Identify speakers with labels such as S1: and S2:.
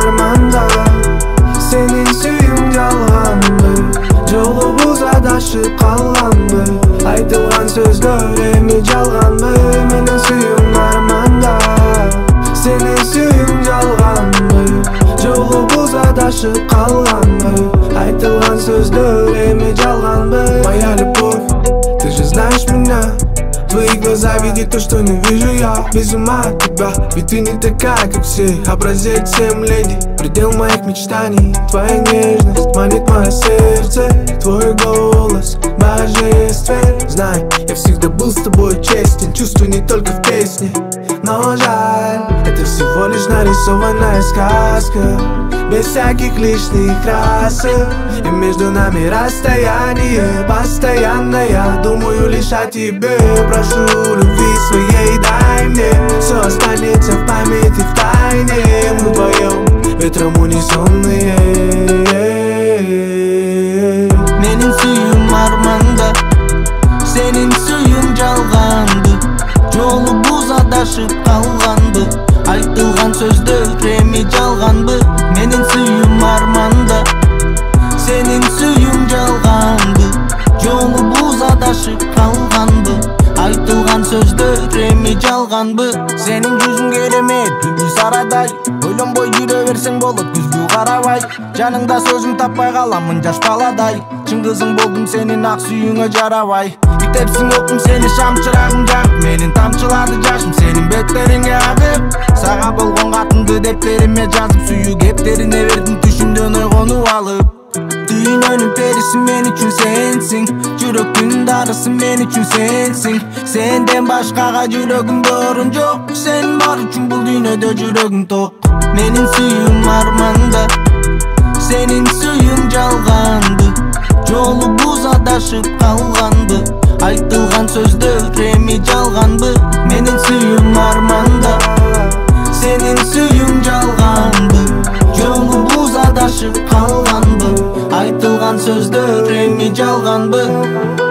S1: armanda. Senin suyun жалганбы, жолубуз адашып калганбы? Айтылган сөздөр эми жалганбы? Менин сүйүм арманда. Senin suyun жалганбы, жолубуз адашып калганбы? Айтылган сөздөр эми жалганбы? Моя любовь, ты же знаешь меня. Твои глаза видят то, что не вижу я. Без ума от тебя, ведь ты не такая, как все. Образец всем леди, предел моих мечтаний. Твоя нежность манит мое сердце. Твой голос божествен. Знай, я всегда был с тобой честен. Чувствую не только в песне, но жаль, это всего лишь нарисованная сказка, без всяких лишних красок. И между нами расстояние постоянное. Думаю лишь о тебе, прошу любви своей дай мне. Все останется в памяти в тайне. Мы вдвоем ветром унесенные.
S2: Менин сүйүм арманда, сенин сүйүң жалганбы? Жолубуз адашып калганбы? Айтылган сөздөр эми жалганбы? Менин сүйүм арманда, сенин сүйүң жалганбы? Жолубуз адашып калганбы? Айтылган сөздөр эми жалганбы? Сенин жүзүң керемет, бүлбүл сарадай. Ойлонбой жүрө берсең болот күзгү карабай. Жаныңда сөзүм таппай каламын жаш баладай. Чын кызың болдум сенин ак сүйүңө жарабай. Күтепсиң окум сени шам чырагым жагып. Менин тамчылады жашым сенин беттериңе агып. Сага болгон катымды дептериме жазып, сүйүү кептерине бердим түшүмдөн ойгонуп алып. Дүйнөнүн периси мен үчүн сенсиң, жүрөктүн дарысы мен үчүн сенсиң. Сенден башкага жүрөгүмдө орун жок, сен бар үчүн бул дүйнөдө жүрөгүм ток. Менин сүйүм арманда, сенин сүйүң жалганбы? Жолубуз адашып калганбы? Айтылган сөздөр эми жалганбы? Менин сүйүм арманда, сенин сүйүң жалганбы? Жолубуз адашып калганбы? Айтылган сөздөр эми жалганбы?